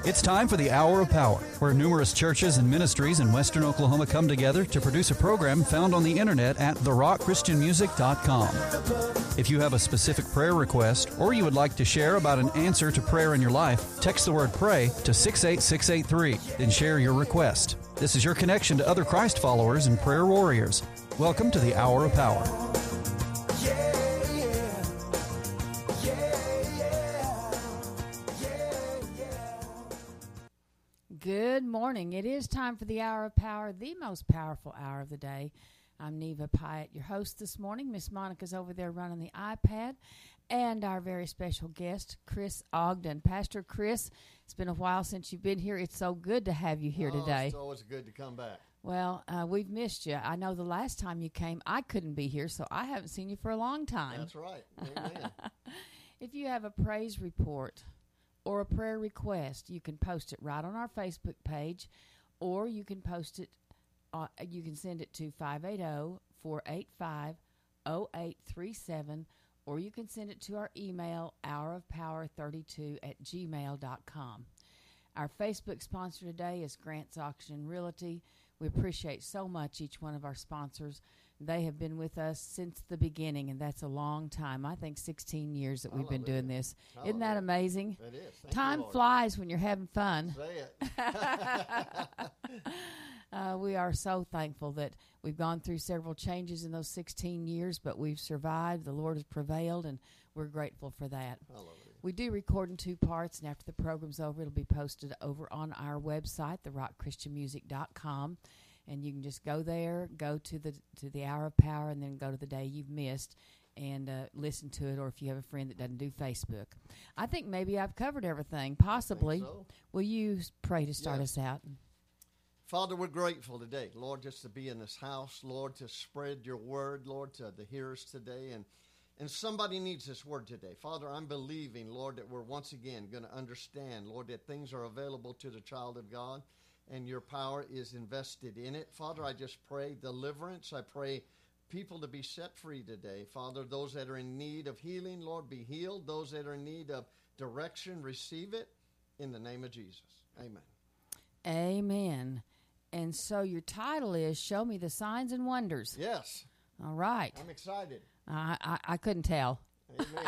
It's time for the Hour of Power, where numerous churches and ministries in Western Oklahoma come together to produce a program found on the internet at therockchristianmusic.com. If you have a specific prayer request or you would like to share about an answer to prayer in your life, text the word PRAY to 68683, then share your request. This is your connection to other Christ followers and prayer warriors. Welcome to the Hour of Power. Good morning. It is time for the Hour of Power, the most powerful hour of the day. I'm Neva Pyatt, your host this morning. Miss Monica's over there running the iPad. And our very special guest, Chris Ogden. Pastor Chris, it's been a while since you've been here. It's so good to have you here today. It's always good to come back. Well, we've missed you. I know the last time you came, I couldn't be here, so I haven't seen you for a long time. That's right. Amen. If you have a praise report or a prayer request, you can post it right on our Facebook page, or you can post it, you can send it to 580-485-0837, or you can send it to our email, hourofpower32@gmail.com. Our Facebook sponsor today is Grant's Auction Realty. We appreciate so much each one of our sponsors. They have been with us since the beginning, and that's a long time. I think 16 years that we've been doing this. Isn't that amazing? It is. Time flies when you're having fun. Say it. We are so thankful that we've gone through several changes in those 16 years, but we've survived. The Lord has prevailed, and we're grateful for that. Hallelujah. We do record in two parts, and after the program's over, it'll be posted over on our website, therockchristianmusic.com. And you can just go there, go to the Hour of Power, and then go to the day you've missed and listen to it, or if you have a friend that doesn't do Facebook. I think maybe I've covered everything, possibly. So. Will you pray to start us out? Father, we're grateful today, Lord, just to be in this house, Lord, to spread your word, Lord, to the hearers today. And somebody needs this word today. Father, I'm believing, Lord, that we're once again going to understand, Lord, that things are available to the child of God, and your power is invested in it. Father, I just pray deliverance. I pray people to be set free today. Father, those that are in need of healing, Lord, be healed. Those that are in need of direction, receive it in the name of Jesus. Amen. Amen. And so your title is Show Me the Signs and Wonders. Yes. All right. I'm excited. I couldn't tell. Amen.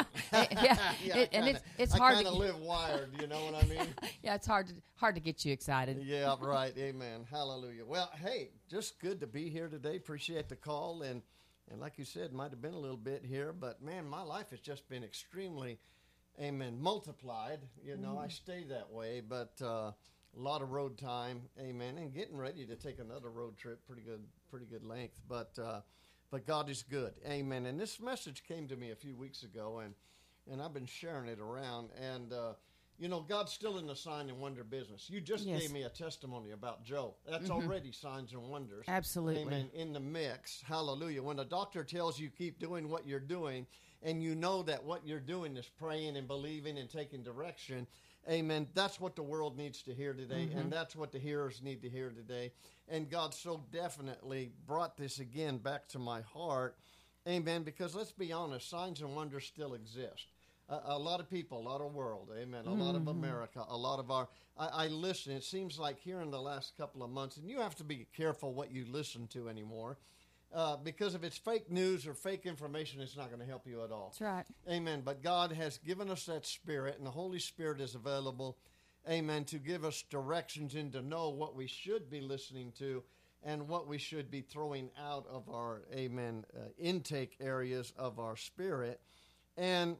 It's hard. I kind of live wired, you know what I mean? Yeah, it's hard to get you excited. Yeah, right. Amen. Hallelujah. Well, hey, just good to be here today. Appreciate the call, and like you said, might have been a little bit here, but man, my life has just been extremely, amen, multiplied. You know, I stay that way, but a lot of road time, amen, and getting ready to take another road trip, pretty good length, but God is good. Amen. And this message came to me a few weeks ago, and I've been sharing it around. And, you know, God's still in the sign and wonder business. You just gave me a testimony about Joe. That's already signs and wonders. Absolutely. Amen. In the mix. Hallelujah. When a doctor tells you keep doing what you're doing, and you know that what you're doing is praying and believing and taking direction, amen, that's what the world needs to hear today, and that's what the hearers need to hear today. And God so definitely brought this again back to my heart, amen, because let's be honest, signs and wonders still exist. A lot of people, a lot of world, amen, a lot of America, a lot of our, I listen, it seems like here in the last couple of months, and you have to be careful what you listen to anymore, because if it's fake news or fake information, it's not going to help you at all. That's right. Amen. But God has given us that Spirit, and the Holy Spirit is available, amen, to give us directions and to know what we should be listening to and what we should be throwing out of our, amen, intake areas of our spirit. And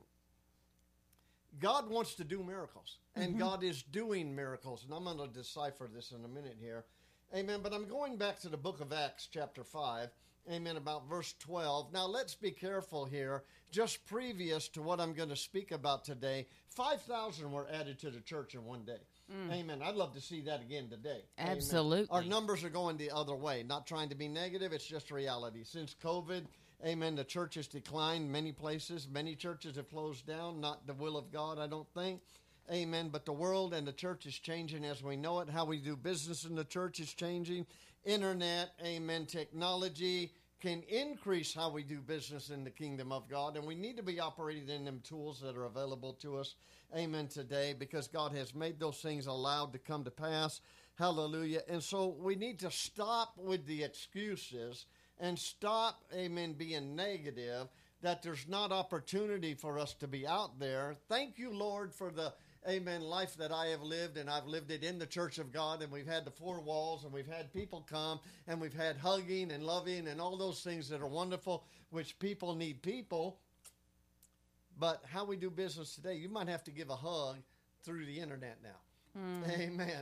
God wants to do miracles, and God is doing miracles. And I'm going to decipher this in a minute here. Amen. But I'm going back to the book of Acts, chapter 5. Amen, about verse 12. Now, let's be careful here. Just previous to what I'm going to speak about today, 5,000 were added to the church in one day. Amen. I'd love to see that again today. Absolutely. Amen. Our numbers are going the other way. Not trying to be negative. It's just reality. Since COVID, amen, the church has declined many places. Many churches have closed down. Not the will of God, I don't think. Amen. But the world and the church is changing as we know it. How we do business in the church is changing. Internet, amen, technology, can increase how we do business in the kingdom of God, and we need to be operating in them tools that are available to us, amen, today, because God has made those things allowed to come to pass, hallelujah. And so we need to stop with the excuses and stop, amen, being negative, that there's not opportunity for us to be out there. Thank you, Lord, for the, amen, life that I have lived, and I've lived it in the church of God, and we've had the four walls, and we've had people come, and we've had hugging and loving and all those things that are wonderful, which people need people. But how we do business today, you might have to give a hug through the internet now. Amen.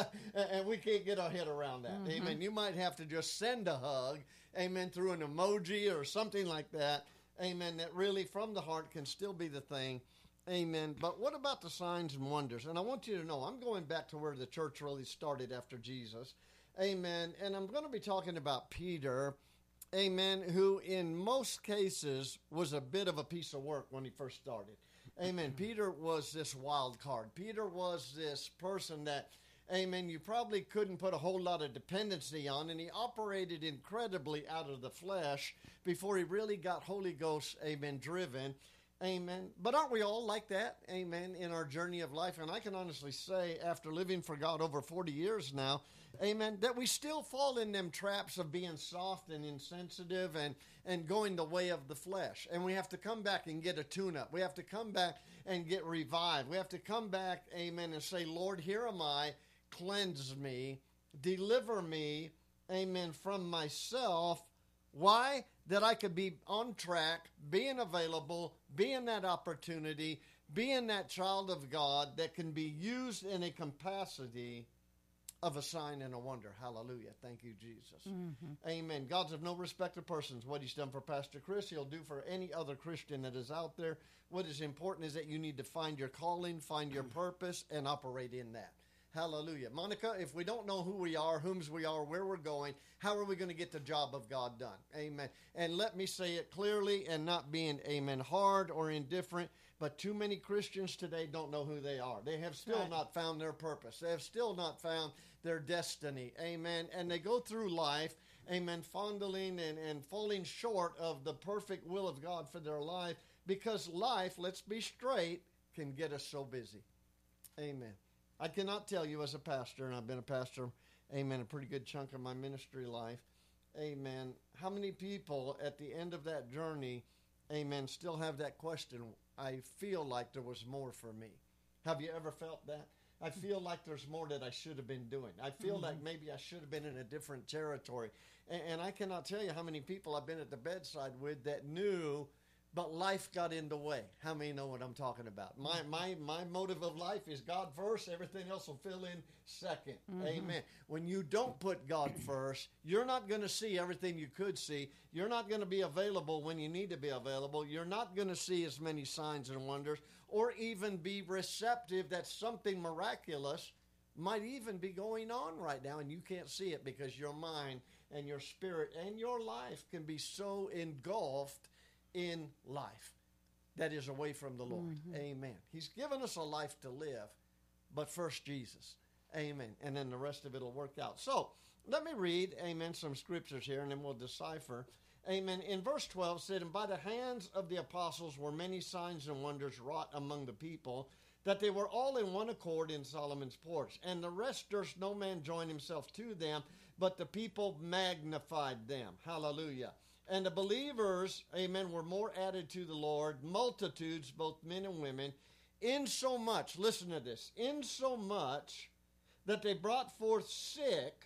And we can't get our head around that. Amen. You might have to just send a hug, amen, through an emoji or something like that. Amen. That really from the heart can still be the thing. Amen. But what about the signs and wonders? And I want you to know, I'm going back to where the church really started after Jesus. Amen. And I'm going to be talking about Peter, amen, who in most cases was a bit of a piece of work when he first started. Amen. Peter was this wild card. Peter was this person that, amen, you probably couldn't put a whole lot of dependency on, and he operated incredibly out of the flesh before he really got Holy Ghost, amen, driven. Amen. But aren't we all like that? Amen. In our journey of life. And I can honestly say, after living for God over 40 years now, amen, that we still fall in them traps of being soft and insensitive and going the way of the flesh. And we have to come back and get a tune-up. We have to come back and get revived. We have to come back, amen, and say, Lord, here am I. Cleanse me. Deliver me, amen, from myself. Why? That I could be on track, being available, being that opportunity, being that child of God that can be used in a capacity of a sign and a wonder. Hallelujah. Thank you, Jesus. Amen. God's of no respect of persons. What he's done for Pastor Chris, he'll do for any other Christian that is out there. What is important is that you need to find your calling, find your purpose, and operate in that. Hallelujah. Monica, if we don't know who we are, whom's we are, where we're going, how are we going to get the job of God done? Amen. And let me say it clearly and not being, amen, hard or indifferent, but too many Christians today don't know who they are. They have still not found their purpose. They have still not found their destiny. Amen. And they go through life, amen, fondling and falling short of the perfect will of God for their life, because life, let's be straight, can get us so busy. Amen. I cannot tell you as a pastor, and I've been a pastor, amen, a pretty good chunk of my ministry life, amen, how many people at the end of that journey, amen, still have that question, I feel like there was more for me. Have you ever felt that? I feel like there's more that I should have been doing. I feel like maybe I should have been in a different territory. And I cannot tell you how many people I've been at the bedside with that knew, but life got in the way. How many know what I'm talking about? My motive of life is God first. Everything else will fill in second. Amen. When you don't put God first, you're not going to see everything you could see. You're not going to be available when you need to be available. You're not going to see as many signs and wonders or even be receptive that something miraculous might even be going on right now, and you can't see it because your mind and your spirit and your life can be so engulfed in life that is away from the Lord. Amen. He's given us a life to live, but first Jesus. Amen. And then the rest of it will work out. So let me read, amen, some scriptures here, and then we'll decipher. Amen. In verse 12 it said, and by the hands of the apostles were many signs and wonders wrought among the people, that they were all in one accord in Solomon's porch. And the rest durst no man join himself to them, but the people magnified them. Hallelujah. And the believers, amen, were more added to the Lord, multitudes, both men and women, insomuch, listen to this, insomuch that they brought forth sick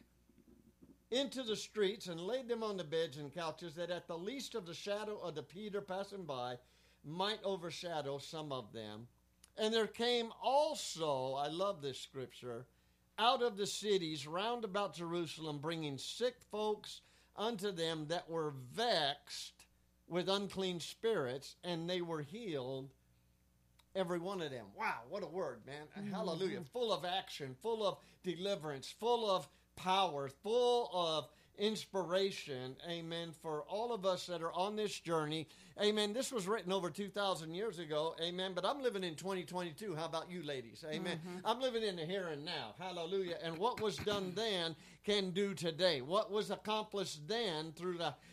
into the streets and laid them on the beds and couches, that at the least of the shadow of the Peter passing by might overshadow some of them. And there came also, I love this scripture, out of the cities round about Jerusalem, bringing sick folks unto them that were vexed with unclean spirits, and they were healed, every one of them. Wow, what a word, man. Hallelujah. Full of action, full of deliverance, full of power, full of inspiration, amen, for all of us that are on this journey. Amen. This was written over 2,000 years ago, amen, but I'm living in 2022. How about you ladies? Amen. I'm living in the here and now. Hallelujah. And what was done then can do today. What was accomplished then through the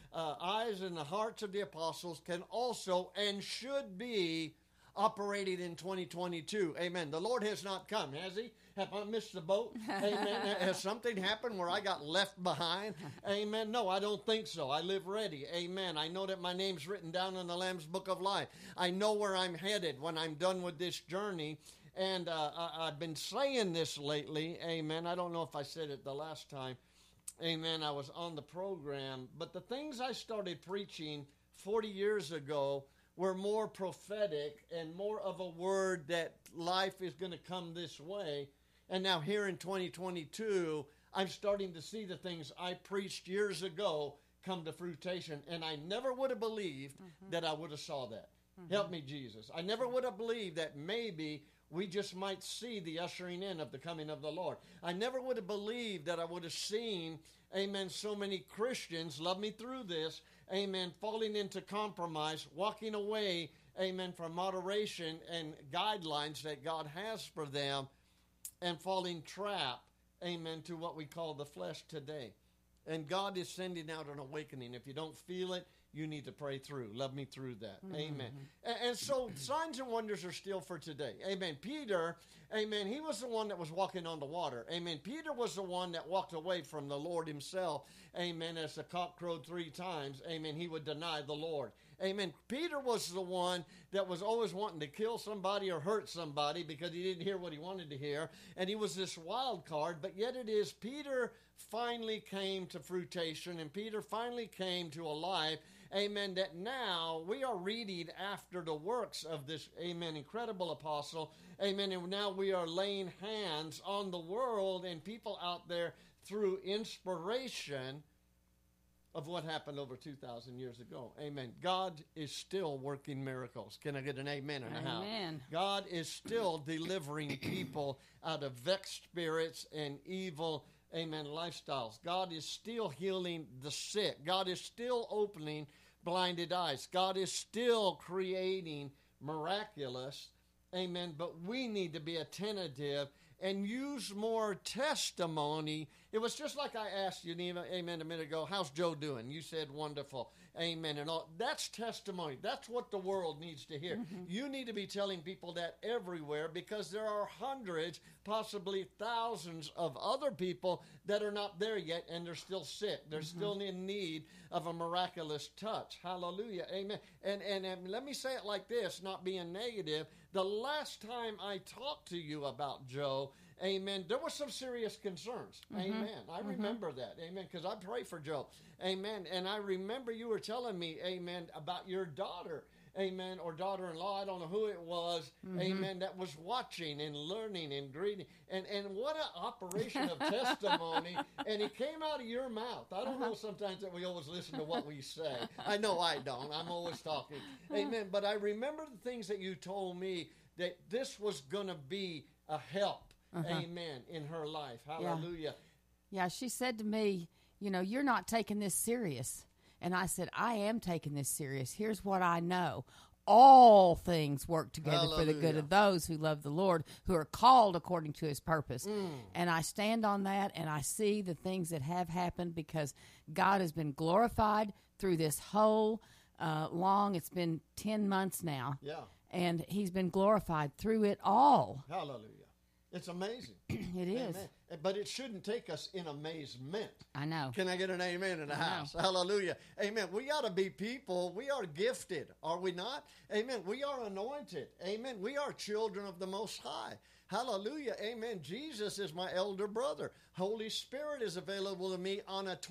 eyes and the hearts of the apostles can also and should be operated in 2022. Amen. The Lord has not come, has he? Have I missed the boat? Amen. Has something happened where I got left behind? Amen. No, I don't think so. I live ready. Amen. I know that my name's written down in the Lamb's Book of Life. I know where I'm headed when I'm done with this journey. And I've been saying this lately. Amen. I don't know if I said it the last time. Amen. I was on the program. But the things I started preaching 40 years ago were more prophetic and more of a word that life is going to come this way. And now here in 2022, I'm starting to see the things I preached years ago come to fruition. And I never would have believed that I would have saw that. Help me, Jesus. I never would have believed that maybe we just might see the ushering in of the coming of the Lord. I never would have believed that I would have seen, amen, so many Christians, love me through this, amen, falling into compromise, walking away, amen, from moderation and guidelines that God has for them, and falling trap, amen, to what we call the flesh today. And God is sending out an awakening. If you don't feel it, you need to pray through. Love me through that. Amen. And so signs and wonders are still for today. Amen. Peter, amen, he was the one that was walking on the water. Amen. Peter was the one that walked away from the Lord himself. Amen. As the cock crowed 3 times, amen, he would deny the Lord. Amen. Peter was the one that was always wanting to kill somebody or hurt somebody because he didn't hear what he wanted to hear. And he was this wild card, but yet it is Peter finally came to fruition, and Peter finally came to a life, amen, that now we are reading after the works of this, amen, incredible apostle, amen, and now we are laying hands on the world and people out there through inspiration of what happened over 2,000 years ago. Amen. God is still working miracles. Can I get an amen in the house? Amen. God is still delivering people out of vexed spirits and evil, amen, lifestyles. God is still healing the sick. God is still opening blinded eyes. God is still creating miraculous, amen, but we need to be attentive and use more testimony. It was just like I asked you, Neva, amen, a minute ago, how's Joe doing? You said wonderful, amen, and all. That's testimony. That's what the world needs to hear. You need to be telling people that everywhere, because there are hundreds, possibly thousands of other people that are not there yet, and they're still sick. They're still in need of a miraculous touch. Hallelujah, amen. And let me say it like this, not being negative. The last time I talked to you about Joe, amen, there were some serious concerns. Amen. I remember that. Amen. Because I pray for Joe. Amen. And I remember you were telling me, amen, about your daughter. Amen. Or daughter-in-law. I don't know who it was. Amen. That was watching and learning and greeting. And what an operation of testimony. And it came out of your mouth. I don't know sometimes that we always listen to what we say. I know I don't. I'm always talking. Amen. But I remember the things that you told me, that this was going to be a help. Amen. In her life. Hallelujah. Yeah, she said to me, you know, you're not taking this serious. And I said, I am taking this serious. Here's what I know. All things work together for the good of those who love the Lord, who are called according to his purpose. And I stand on that, and I see the things that have happened because God has been glorified through this whole it's been 10 months now. Yeah. And he's been glorified through it all. Hallelujah. It's amazing. It is. Amen. But it shouldn't take us in amazement. I know. Can I get an amen in the house? Hallelujah. Amen. We ought to be people. We are gifted, are we not? Amen. We are anointed. Amen. We are children of the Most High. Hallelujah. Amen. Jesus is my elder brother. Holy Spirit is available to me on a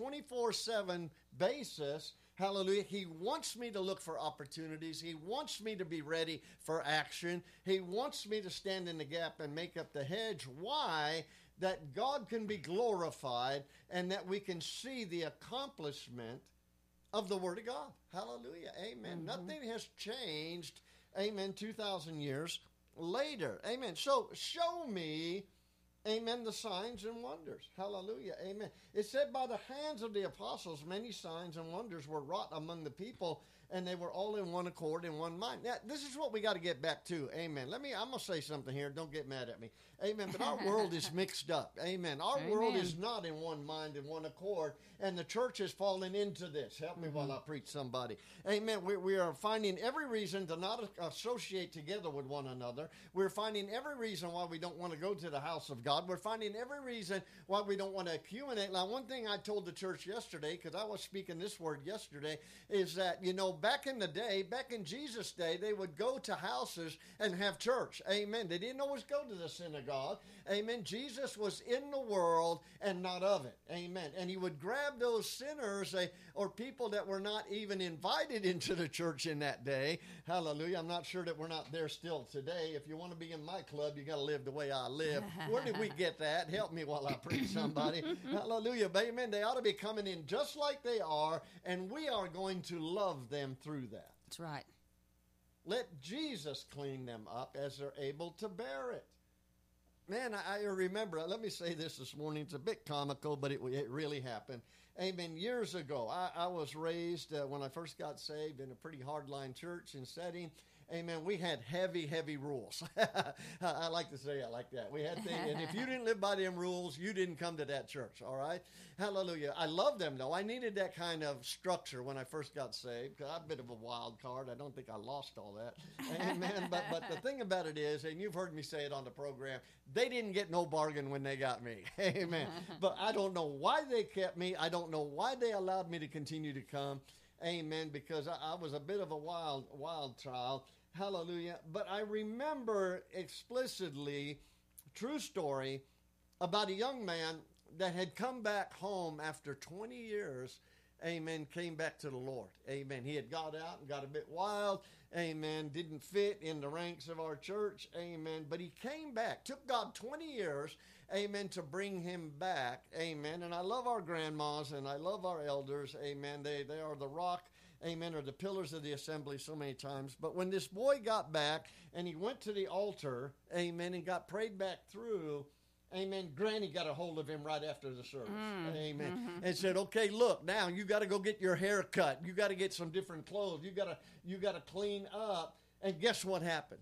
24/7 basis. Hallelujah. He wants me to look for opportunities. He wants me to be ready for action. He wants me to stand in the gap and make up the hedge. Why? That God can be glorified and that we can see the accomplishment of the Word of God. Hallelujah. Amen. Nothing has changed. Amen. 2,000 years later. Amen. So show me, amen, the signs and wonders. Hallelujah. Amen. It said by the hands of the apostles, many signs and wonders were wrought among the people. and they were all in one accord, in one mind. Now, this is what we got to get back to. Amen. I'm going to say something here. Don't get mad at me. Amen. But our world is mixed up. Amen. Our world is not in one mind and one accord, and the church has fallen into this. Help me while I preach somebody. Amen. We are finding every reason to not associate together with one another. We're finding every reason why we don't want to go to the house of God. We're finding every reason why we don't want to accumulate. Now, one thing I told the church yesterday, because I was speaking this word yesterday, is that, back in the day, back in Jesus' day, they would go to houses and have church. Amen. They didn't always go to the synagogue. Amen. Jesus was in the world and not of it. Amen. And he would grab those sinners or people that were not even invited into the church in that day. Hallelujah. I'm not sure that we're not there still today. If you want to be in my club, you got to live the way I live. Where did we get that? Help me while I preach somebody. Hallelujah. But amen. They ought to be coming in just like they are, and we are going to love them through that. That's right. Let Jesus clean them up as they're able to bear it. Man, I remember, let me say this morning. It's a bit comical, but it really happened. Amen. Years ago, I was raised, when I first got saved, in a pretty hardline church and setting. Amen. We had heavy, heavy rules. I like to say it like that. We had things, and if you didn't live by them rules, you didn't come to that church, all right? Hallelujah. I love them, though. I needed that kind of structure when I first got saved, because I'm a bit of a wild card. I don't think I lost all that. Amen. But the thing about it is, and you've heard me say it on the program, they didn't get no bargain when they got me. Amen. But I don't know why they kept me. I don't know why they allowed me to continue to come. Amen. Because I was a bit of a wild child. Hallelujah. But I remember explicitly, true story, about a young man that had come back home after 20 years, amen, came back to the Lord. Amen. He had got out and got a bit wild, amen, didn't fit in the ranks of our church, amen, but he came back. Took God 20 years, amen, to bring him back, amen. And I love our grandmas and I love our elders, amen. They are the rock, amen, or the pillars of the assembly so many times. But when this boy got back and he went to the altar, amen, and got prayed back through, amen, Granny got a hold of him right after the service, amen, and said, okay, look, now you got to go get your hair cut. You got to get some different clothes. You got to clean up. And guess what happened?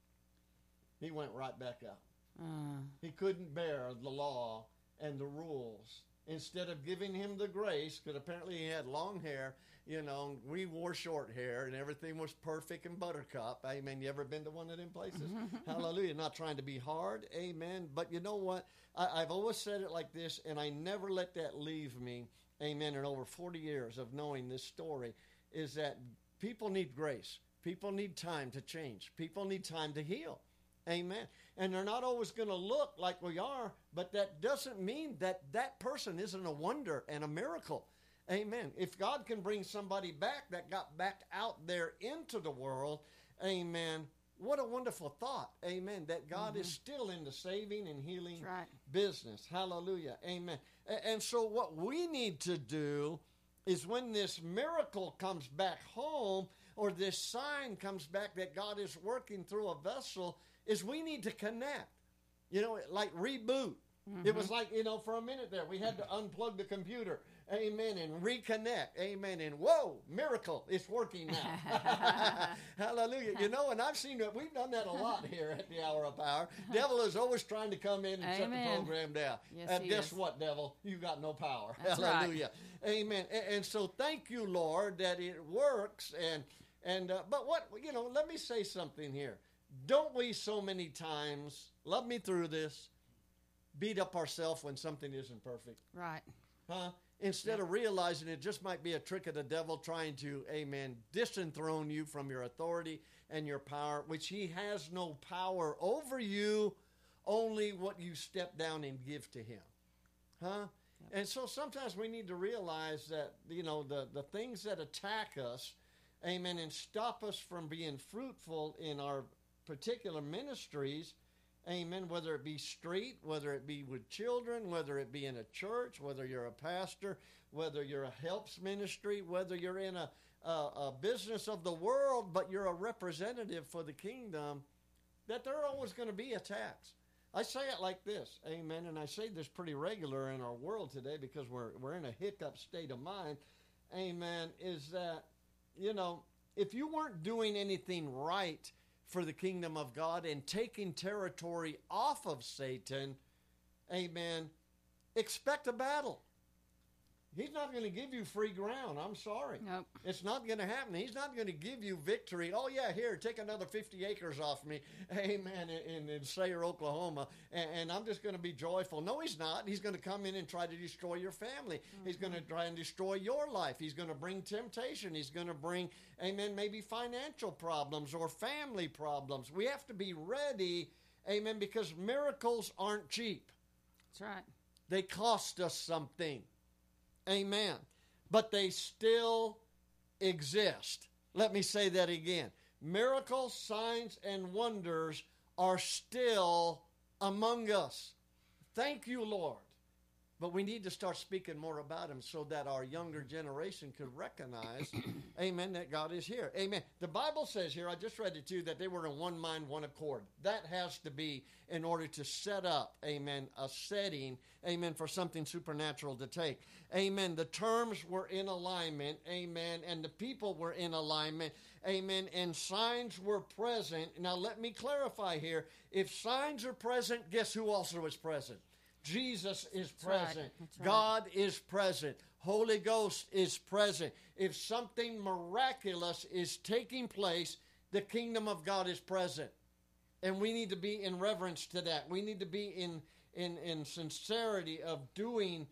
He went right back out. He couldn't bear the law and the rules. Instead of giving him the grace, because apparently he had long hair, we wore short hair and everything was perfect and buttercup. Amen. You ever been to one of them places? Hallelujah. Not trying to be hard. Amen. But you know what? I've always said it like this, and I never let that leave me. Amen. In over 40 years of knowing this story, is that people need grace. People need time to change. People need time to heal. Amen. And they're not always going to look like we are, but that doesn't mean that that person isn't a wonder and a miracle. Amen. If God can bring somebody back that got back out there into the world, amen, what a wonderful thought. Amen. That God is still in the saving and healing business. Hallelujah. Amen. And so what we need to do is when this miracle comes back home or this sign comes back that God is working through a vessel, is we need to connect. Like reboot. It was like, for a minute there, we had to unplug the computer, amen, and reconnect, amen, and whoa, miracle, it's working now. Hallelujah. And I've seen that. We've done that a lot here at the Hour of Power. Devil is always trying to come in and shut the program down. Yes, and guess what, devil? You got no power. That's Hallelujah. Right. Amen. And so thank you, Lord, that it works. But what, let me say something here. Don't we so many times, love me through this, beat up ourselves when something isn't perfect? Right. Huh? Instead of realizing it just might be a trick of the devil trying to, amen, disenthrone you from your authority and your power, which he has no power over you, only what you step down and give to him. Huh? Yep. And so sometimes we need to realize that, the things that attack us, amen, and stop us from being fruitful in our particular ministries, amen, whether it be street, whether it be with children, whether it be in a church, whether you're a pastor, whether you're a helps ministry, whether you're in a business of the world, but you're a representative for the kingdom, that there are always going to be attacks. I say it like this, amen, and I say this pretty regular in our world today because we're in a hiccup state of mind, amen, is that, if you weren't doing anything right for the kingdom of God and taking territory off of Satan, amen, expect a battle. He's not going to give you free ground. I'm sorry. Nope. It's not going to happen. He's not going to give you victory. Oh, yeah, here, take another 50 acres off me, amen, in Sayre, Oklahoma, and I'm just going to be joyful. No, he's not. He's going to come in and try to destroy your family. Mm-hmm. He's going to try and destroy your life. He's going to bring temptation. He's going to bring, amen, maybe financial problems or family problems. We have to be ready, amen, because miracles aren't cheap. That's right. They cost us something. Amen. But they still exist. Let me say that again. Miracles, signs, and wonders are still among us. Thank you, Lord. But we need to start speaking more about them so that our younger generation could recognize, amen, that God is here. Amen. The Bible says here, I just read it to you, that they were in one mind, one accord. That has to be in order to set up, amen, a setting, amen, for something supernatural to take. Amen. The terms were in alignment, amen, and the people were in alignment, amen, and signs were present. Now, let me clarify here. If signs are present, guess who also is present? Jesus is present. That's right. God is present. Holy Ghost is present. If something miraculous is taking place, the kingdom of God is present. And we need to be in reverence to that. We need to be in sincerity of doing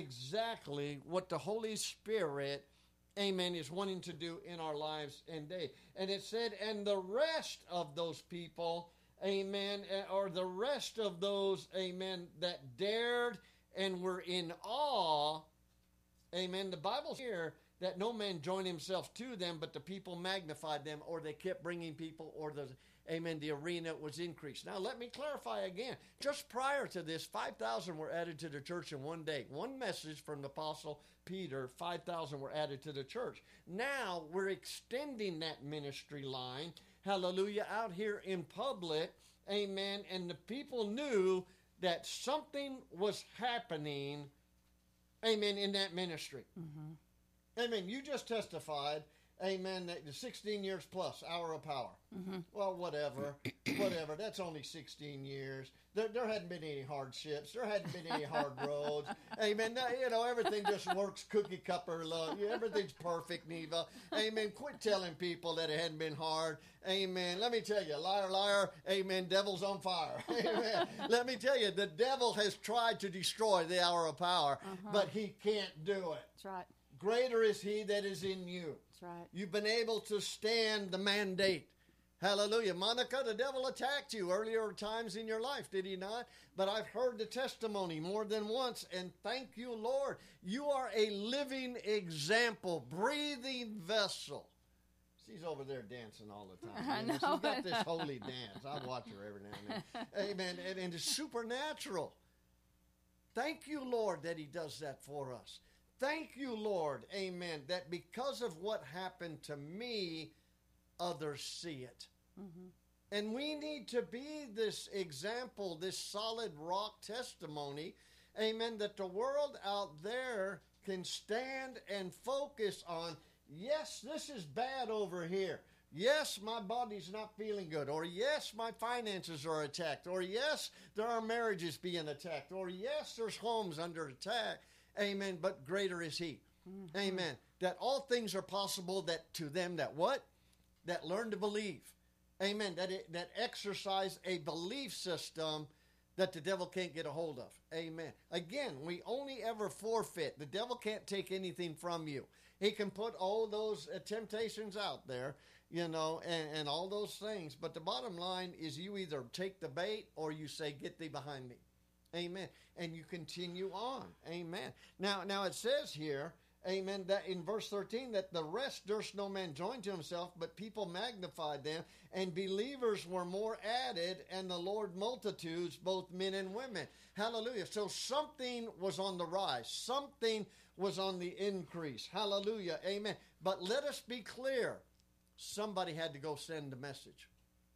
exactly what the Holy Spirit, amen, is wanting to do in our lives and day. And it said, and the rest of those people, amen, or the rest of those, amen, that dared and were in awe, amen. The Bible here that no man joined himself to them, but the people magnified them, or they kept bringing people, or the arena was increased. Now, let me clarify again. Just prior to this, 5,000 were added to the church in one day. One message from the Apostle Peter, 5,000 were added to the church. Now, we're extending that ministry line, hallelujah, out here in public, amen, and the people knew that something was happening, amen, in that ministry. Mm-hmm. Amen. You just testified, amen, that the 16 years plus, Hour of Power. Mm-hmm. Well, whatever. That's only 16 years. There hadn't been any hardships. There hadn't been any hard roads. Amen. Everything just works cookie cutter. Everything's perfect, Neva. Amen. Quit telling people that it hadn't been hard. Amen. Let me tell you, liar, liar. Amen. Devil's on fire. Amen. Let me tell you, the devil has tried to destroy the Hour of Power, but he can't do it. That's right. Greater is he that is in you. That's right. You've been able to stand the mandate. Hallelujah. Monica, the devil attacked you earlier times in your life, did he not? But I've heard the testimony more than once, and thank you, Lord. You are a living example, breathing vessel. She's over there dancing all the time. I know. She's got this holy dance. I watch her every now and then. Amen. And it's supernatural. Thank you, Lord, that he does that for us. Thank you, Lord, amen, that because of what happened to me, others see it. Mm-hmm. And we need to be this example, this solid rock testimony, amen, that the world out there can stand and focus on, yes, this is bad over here. Yes, my body's not feeling good. Or yes, my finances are attacked. Or yes, there are marriages being attacked. Or yes, there's homes under attack. Amen. But greater is he. Mm-hmm. Amen. That all things are possible that to them that what? That learn to believe. Amen. That exercise a belief system that the devil can't get a hold of. Amen. Again, we only ever forfeit. The devil can't take anything from you. He can put all those temptations out there, and all those things. But the bottom line is you either take the bait or you say, get thee behind me. Amen. And you continue on. Amen. Now it says here, amen, that in verse 13, that the rest durst no man join to himself, but people magnified them, and believers were more added, and the Lord multitudes, both men and women. Hallelujah. So something was on the rise. Something was on the increase. Hallelujah. Amen. But let us be clear. Somebody had to go send the message.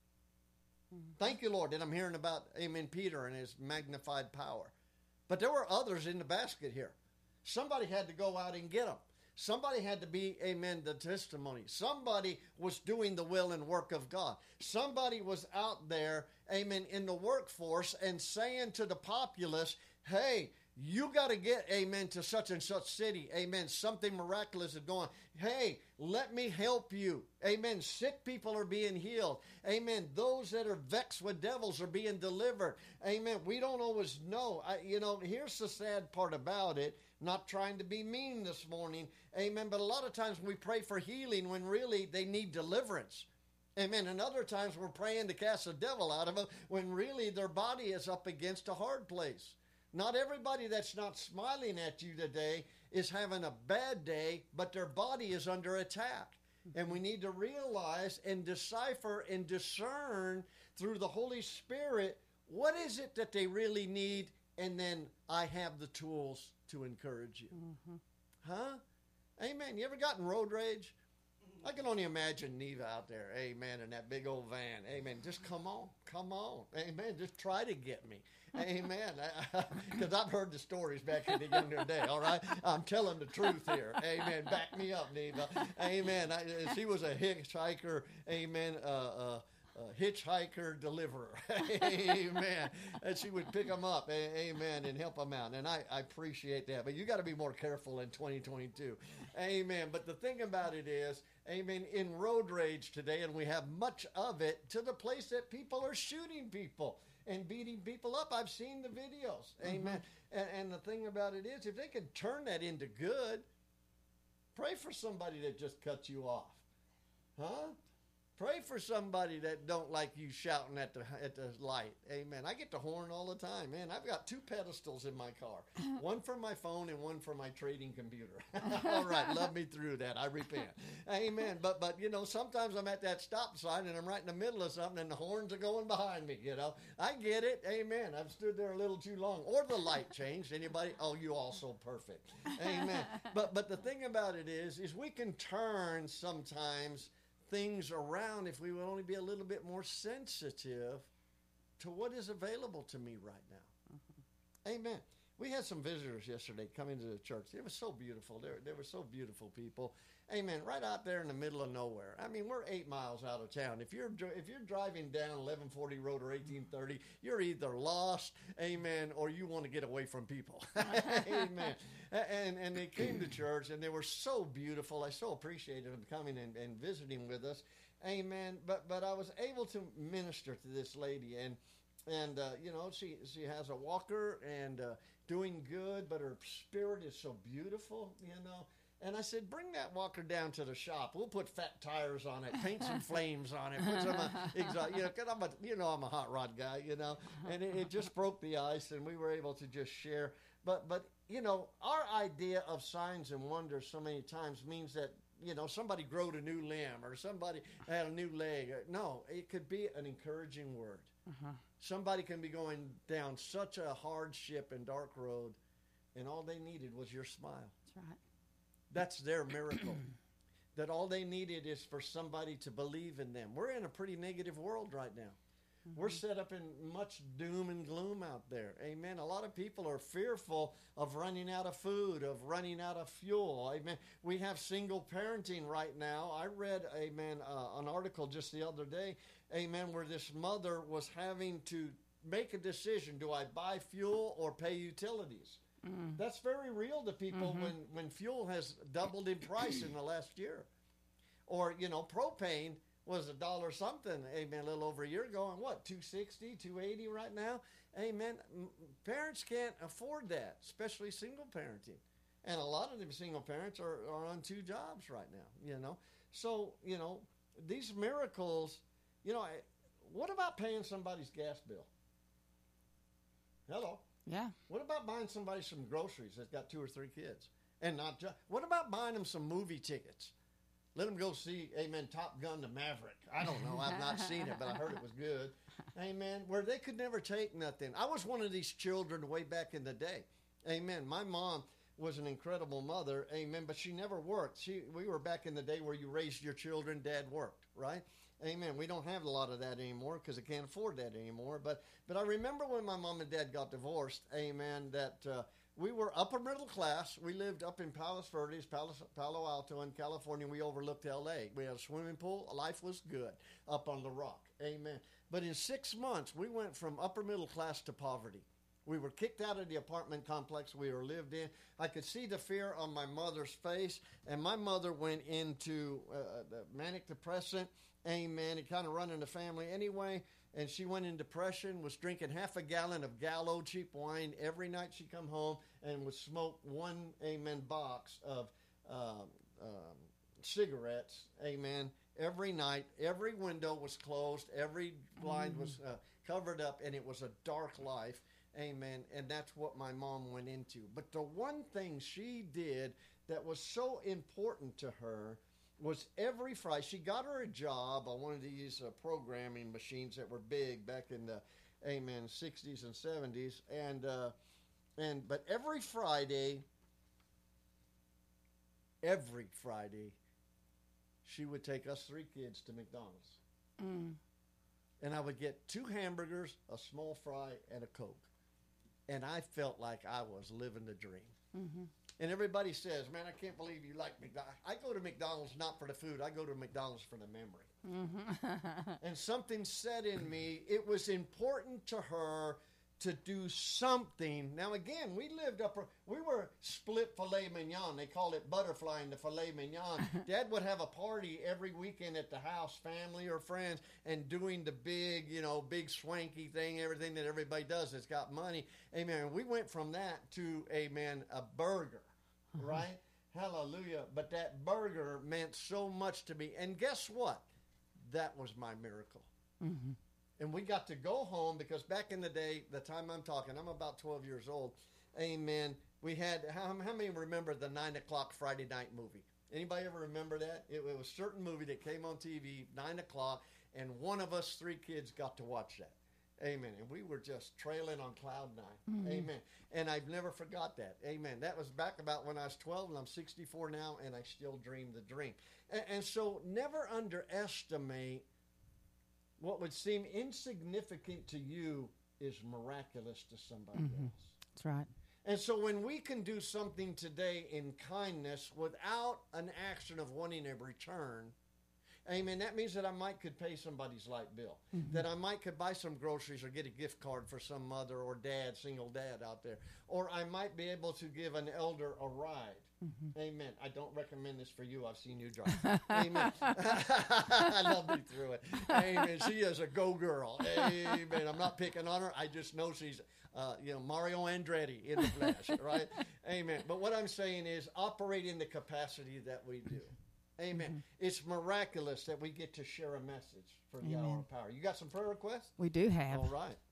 Thank you, Lord, that I'm hearing about, amen, Peter and his magnified power. But there were others in the basket here. Somebody had to go out and get them. Somebody had to be, amen, the testimony. Somebody was doing the will and work of God. Somebody was out there, amen, in the workforce and saying to the populace, hey, you got to get, amen, to such and such city. Amen. Something miraculous is going. Hey, let me help you. Amen. Sick people are being healed. Amen. Those that are vexed with devils are being delivered. Amen. We don't always know. Here's the sad part about it. Not trying to be mean this morning. Amen. But a lot of times we pray for healing when really they need deliverance. Amen. And other times we're praying to cast the devil out of them when really their body is up against a hard place. Not everybody that's not smiling at you today is having a bad day, but their body is under attack. And we need to realize and decipher and discern through the Holy Spirit what is it that they really need, and then I have the tools to encourage you. Mm-hmm. Huh? Amen. You ever gotten road rage? I can only imagine Neva out there, amen, in that big old van. Amen. Just come on. Amen. Just try to get me. Amen. Because I've heard the stories back in the younger day, all right? I'm telling the truth here. Amen. Back me up, Neva. Amen. She was a hitchhiker, amen, hitchhiker deliverer. Amen. And she would pick them up, amen, and help them out. And I appreciate that. But you got to be more careful in 2022. Amen. But the thing about it is, amen, in road rage today, and we have much of it, to the place that people are shooting people and beating people up. I've seen the videos. Amen. Mm-hmm. And the thing about it is, if they can turn that into good, pray for somebody that just cut you off. Huh? Pray for somebody that don't like you shouting at the light. Amen. I get the horn all the time. Man, I've got 2 pedestals in my car. One for my phone and one for my trading computer. All right, love me through that. I repent. Amen. But sometimes I'm at that stop sign and I'm right in the middle of something and the horns are going behind me, I get it. Amen. I've stood there a little too long. Or the light changed. Anybody? Oh, you all so perfect. Amen. But the thing about it is we can turn sometimes things around if we would only be a little bit more sensitive to what is available to me right now. Mm-hmm. Amen. We had some visitors yesterday come into the church. It was so beautiful. They were so beautiful people. Amen. Right out there in the middle of nowhere. I mean, we're 8 miles out of town. If you're driving down 1140 Road or 1830, you're either lost, amen, or you want to get away from people. Amen. And they came to church, and they were so beautiful. I so appreciated them coming and visiting with us. Amen. But I was able to minister to this lady, and she has a walker and doing good, but her spirit is so beautiful, And I said, bring that walker down to the shop. We'll put fat tires on it, paint some flames on it, put some exhaust, because I'm a hot rod guy, And it just broke the ice, and we were able to just share. But our idea of signs and wonders so many times means that, somebody growed a new limb or somebody had a new leg. No, it could be an encouraging word. Uh-huh. Somebody can be going down such a hardship and dark road, and all they needed was your smile. That's right. That's their miracle. That all they needed is for somebody to believe in them. We're in a pretty negative world right now. Mm-hmm. We're set up in much doom and gloom out there. Amen. A lot of people are fearful of running out of food, of running out of fuel. Amen. We have single parenting right now. I read, amen, an article just the other day, amen, where this mother was having to make a decision. Do I buy fuel or pay utilities? Mm. That's very real to people when fuel has doubled in price in the last year. Or, propane was $1 something, amen, a little over a year ago, and what, $2.60, $2.80 right now? Amen. Parents can't afford that, especially single parenting. And a lot of them single parents are on 2 jobs right now, So, these miracles, what about paying somebody's gas bill? Hello? Yeah. What about buying somebody some groceries that's got 2 or 3 kids? And not just, what about buying them some movie tickets? Let them go see, amen, Top Gun the Maverick. I don't know. I've not seen it, but I heard it was good. Amen. Where they could never take nothing. I was one of these children way back in the day. Amen. My mom was an incredible mother. Amen. But she never worked. We were back in the day where you raised your children, Dad worked, right? Amen. We don't have a lot of that anymore because I can't afford that anymore. But I remember when my mom and dad got divorced, amen, that we were upper middle class. We lived up in Palos Verdes, Palo Alto in California. We overlooked L.A. We had a swimming pool. Life was good up on the rock. Amen. But in 6 months, we went from upper middle class to poverty. We were kicked out of the apartment complex we were lived in. I could see the fear on my mother's face, and my mother went into the manic depressant. Amen. It kind of run in the family anyway. And she went in depression, was drinking half a gallon of Gallo cheap wine every night she come home, and would smoke one, amen, box of cigarettes, amen, every night. Every window was closed. Every blind was covered up, and it was a dark life, amen. And that's what my mom went into. But the one thing she did that was so important to her was every Friday, she got her a job on one of these programming machines that were big back in the, 60s and 70s. But every Friday, she would take us 3 kids to McDonald's. And I would get 2 hamburgers, a small fry, and a Coke. And I felt like I was living the dream. Mm-hmm. And everybody says, man, I can't believe you like McDonald's. I go to McDonald's not for the food. I go to McDonald's for the memory. Mm-hmm. And something said in me, it was important to her to do something. Now, again, we were split filet mignon. They call it butterflying the filet mignon. Dad would have a party every weekend at the house, family or friends, and doing the big swanky thing, everything that everybody does that's got money. Amen. We went from that to, a burger, right? Hallelujah. But that burger meant so much to me. And guess what? That was my miracle. Mm-hmm. And we got to go home because back in the day, the time I'm talking, I'm about 12 years old. Amen. We had, how many remember the 9 o'clock Friday night movie? Anybody ever remember that? It was a certain movie that came on TV, 9 o'clock, and one of us 3 kids got to watch that. Amen. And we were just trailing on cloud 9. Mm-hmm. Amen. And I've never forgot that. Amen. That was back about when I was 12, and I'm 64 now, and I still dream the dream. And so never underestimate what would seem insignificant to you is miraculous to somebody else. That's right. And so when we can do something today in kindness without an action of wanting a return, amen, that means that I could pay somebody's light bill, that I could buy some groceries or get a gift card for some mother or dad, single dad out there, or I might be able to give an elder a ride. Mm-hmm. Amen. I don't recommend this for you. I've seen you drive. Amen. I love you through it. Amen. She is a go girl. Amen. I'm not picking on her. I just know she's, Mario Andretti in the flesh, right? Amen. But what I'm saying is operate in the capacity that we do. Amen. Mm-hmm. It's miraculous that we get to share a message for the hour of power. You got some prayer requests? We do have. All right.